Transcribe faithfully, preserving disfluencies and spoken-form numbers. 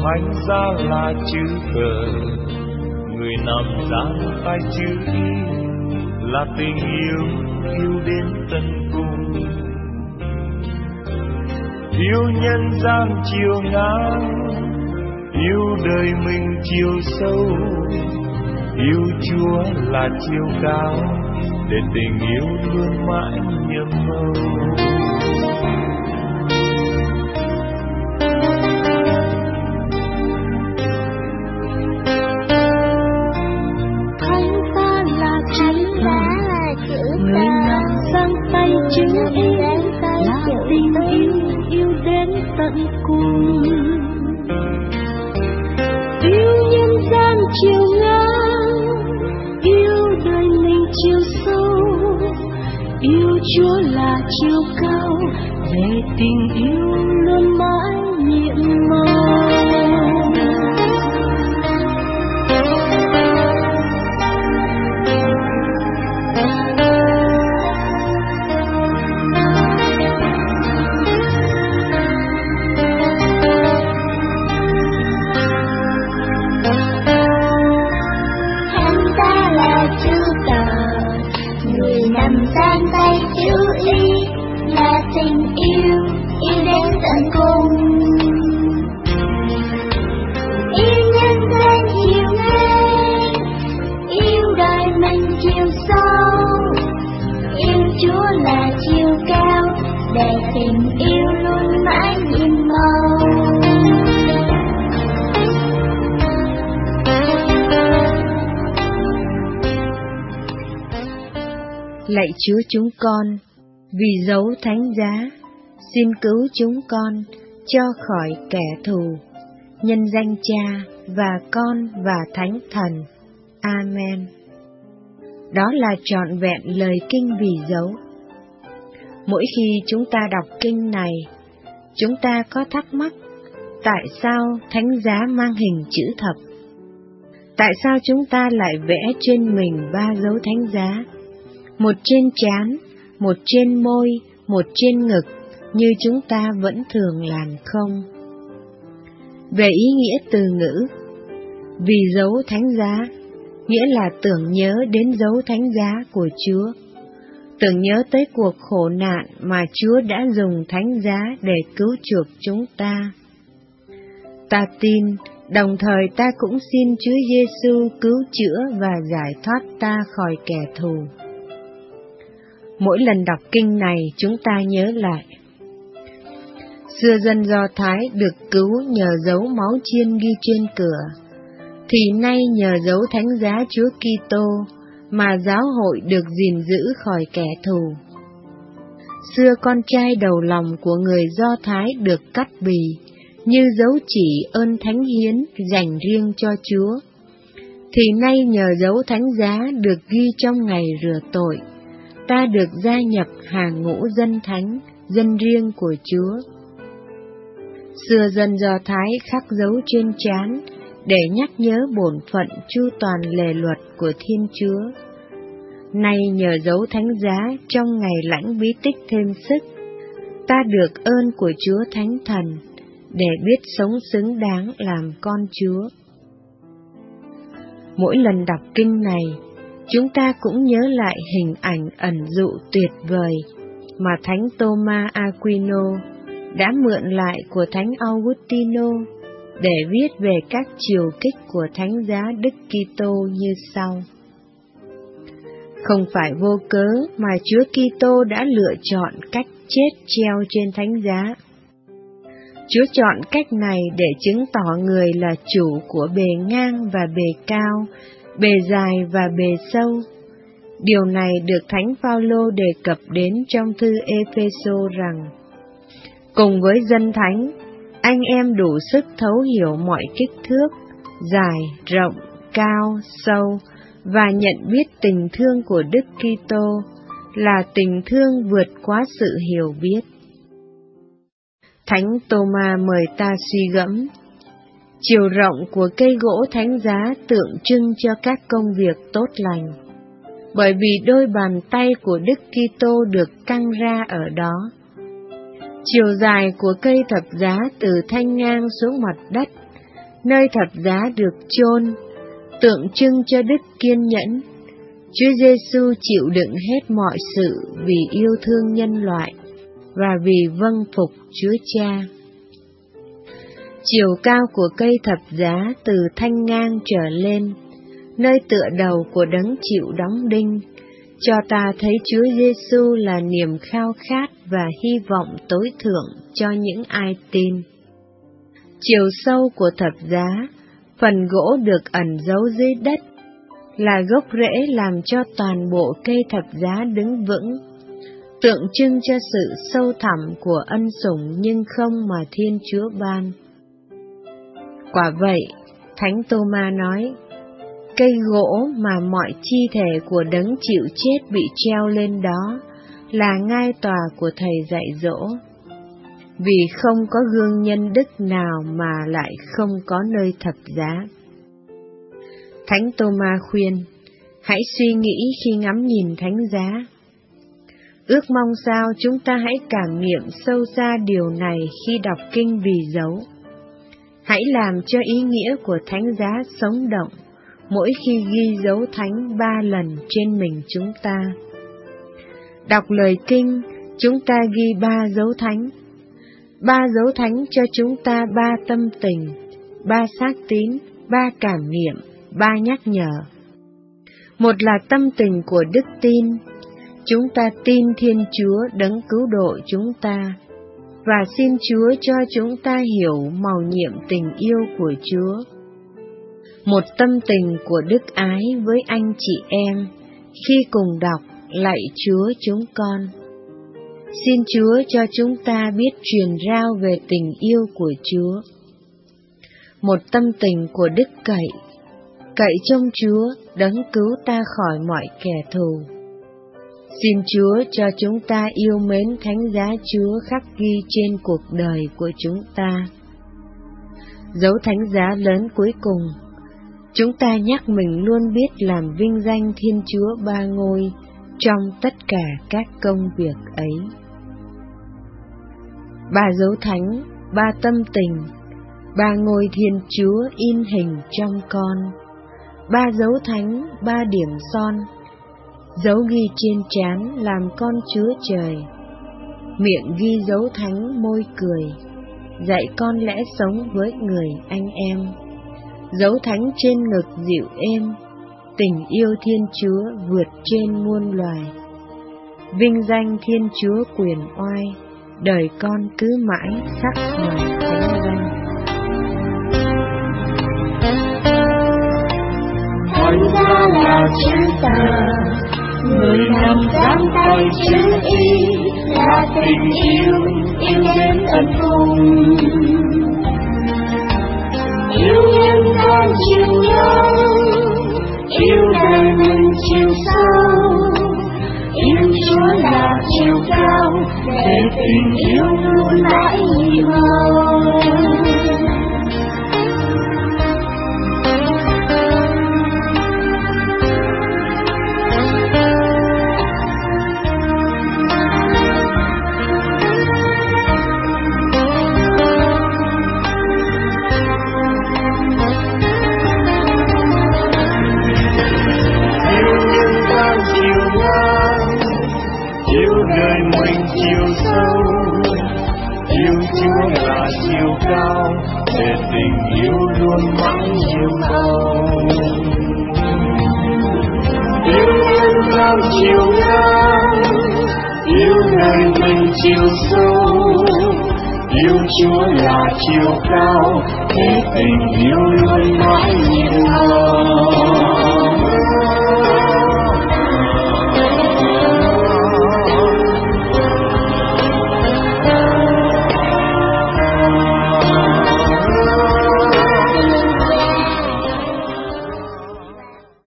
thánh giá là chữ cờ, người nằm dán tay chữ Y là tình yêu yêu đến tận cùng. Yêu nhân gian chiều ngang, yêu đời mình chiều sâu, yêu Chúa là chiều cao, để tình yêu luôn mãi nhầm màu. Người nằm sang tay chữ Y là tình yêu yêu đến tận cùng. Yêu nhân gian chiều ngang, yêu đời mình chiều sâu, yêu Chúa là chiều cao, để tình yêu luôn mãi nhiệm màu. Sang tay chữ Y là tình yêu yêu đến tận cùng. Yêu nhân gian chiều ngang, yêu đời mình chiều sâu, yêu Chúa là chiều cao, để tình yêu luôn mãi nhiệm màu. Lạy Chúa chúng con, vì dấu thánh giá, xin cứu chúng con cho khỏi kẻ thù, nhân danh Cha và Con và Thánh Thần. Amen. Đó là trọn vẹn lời kinh vì dấu. Mỗi khi chúng ta đọc kinh này, chúng ta có thắc mắc tại sao thánh giá mang hình chữ thập? Tại sao chúng ta lại vẽ trên mình ba dấu thánh giá? Một trên trán, một trên môi, một trên ngực, như chúng ta vẫn thường làm không? Về ý nghĩa từ ngữ, vì dấu thánh giá, nghĩa là tưởng nhớ đến dấu thánh giá của Chúa, tưởng nhớ tới cuộc khổ nạn mà Chúa đã dùng thánh giá để cứu chuộc chúng ta. Ta tin, đồng thời ta cũng xin Chúa Giêsu cứu chữa và giải thoát ta khỏi kẻ thù. Mỗi lần đọc kinh này chúng ta nhớ lại. Xưa dân Do Thái được cứu nhờ dấu máu chiên ghi trên cửa, thì nay nhờ dấu thánh giá Chúa Kitô mà giáo hội được gìn giữ khỏi kẻ thù. Xưa con trai đầu lòng của người Do Thái được cắt bì, như dấu chỉ ơn thánh hiến dành riêng cho Chúa, thì nay nhờ dấu thánh giá được ghi trong ngày rửa tội, ta được gia nhập hàng ngũ dân thánh, dân riêng của Chúa. Xưa dân Do Thái khắc dấu trên trán để nhắc nhớ bổn phận chu toàn lề luật của Thiên Chúa. Nay nhờ dấu thánh giá trong ngày lãnh bí tích thêm sức, ta được ơn của Chúa Thánh Thần, để biết sống xứng đáng làm con Chúa. Mỗi lần đọc kinh này, chúng ta cũng nhớ lại hình ảnh ẩn dụ tuyệt vời mà Thánh Thomas Aquino đã mượn lại của Thánh Augustino để viết về các chiều kích của thánh giá Đức Kitô như sau. Không phải vô cớ mà Chúa Kitô đã lựa chọn cách chết treo trên thánh giá. Chúa chọn cách này để chứng tỏ người là chủ của bề ngang và bề cao, bề dài và bề sâu. Điều này được Thánh Phaolô đề cập đến trong thư Ê-phê-sô rằng: cùng với dân thánh, anh em đủ sức thấu hiểu mọi kích thước, dài, rộng, cao, sâu, và nhận biết tình thương của Đức Kitô là tình thương vượt quá sự hiểu biết. Thánh Tô-ma mời ta suy gẫm, chiều rộng của cây gỗ thánh giá tượng trưng cho các công việc tốt lành, bởi vì đôi bàn tay của Đức Kitô được căng ra ở đó. Chiều dài của cây thập giá từ thanh ngang xuống mặt đất nơi thập giá được chôn, tượng trưng cho đức kiên nhẫn. Chúa Giêsu chịu đựng hết mọi sự vì yêu thương nhân loại và vì vâng phục Chúa Cha. Chiều cao của cây thập giá từ thanh ngang trở lên, nơi tựa đầu của đấng chịu đóng đinh, cho ta thấy Chúa Giêsu là niềm khao khát và hy vọng tối thượng cho những ai tin. Chiều sâu của thập giá, phần gỗ được ẩn giấu dưới đất, là gốc rễ làm cho toàn bộ cây thập giá đứng vững, tượng trưng cho sự sâu thẳm của ân sủng nhưng không mà Thiên Chúa ban. Quả vậy, Thánh Tô-ma nói, cây gỗ mà mọi chi thể của đấng chịu chết bị treo lên đó là ngai tòa của Thầy dạy dỗ, vì không có gương nhân đức nào mà lại không có nơi thập giá. Thánh Tô-ma khuyên, hãy suy nghĩ khi ngắm nhìn thánh giá. Ước mong sao chúng ta hãy cảm nghiệm sâu xa điều này khi đọc kinh Vì dấu. Hãy làm cho ý nghĩa của thánh giá sống động mỗi khi ghi dấu thánh ba lần trên mình chúng ta. Đọc lời kinh, chúng ta ghi ba dấu thánh. Ba dấu thánh cho chúng ta ba tâm tình, ba xác tín, ba cảm nghiệm, ba nhắc nhở. Một là tâm tình của đức tin, chúng ta tin Thiên Chúa đấng cứu độ chúng ta, và xin Chúa cho chúng ta hiểu mầu nhiệm tình yêu của Chúa. Một tâm tình của đức ái với anh chị em, khi cùng đọc Lạy Chúa chúng con. Xin Chúa cho chúng ta biết truyền rao về tình yêu của Chúa. Một tâm tình của đức cậy, cậy trong Chúa đấng cứu ta khỏi mọi kẻ thù. Xin Chúa cho chúng ta yêu mến thánh giá Chúa khắc ghi trên cuộc đời của chúng ta. Dấu thánh giá lớn cuối cùng, chúng ta nhắc mình luôn biết làm vinh danh Thiên Chúa Ba Ngôi trong tất cả các công việc ấy. Ba dấu thánh, ba tâm tình, ba ngôi Thiên Chúa in hình trong con, ba dấu thánh, ba điểm son, dấu ghi trên trán làm con Chúa Trời, miệng ghi dấu thánh môi cười, dạy con lẽ sống với người anh em, dấu thánh trên ngực dịu êm, tình yêu Thiên Chúa vượt trên muôn loài, vinh danh Thiên Chúa quyền oai, đời con cứ mãi khắc hoài thánh danh. Thánh giá là chữ tờ, người nằm giang tay chữ y, là tình yêu, yêu đến tận cùng. Yêu nhân gian chiều nhau, yêu đời mình chiều sâu, yêu Chúa là chiều cao, để tình yêu luôn mãi nhiệm màu. Đời mình chiều sâu, yêu Chúa là chiều cao, để tình yêu luôn mãi nhiệm màu. Yêu nhân gian chiều ngang, yêu đời mình chiều sâu, yêu Chúa là chiều cao, để tình yêu luôn mãi nhiệm màu.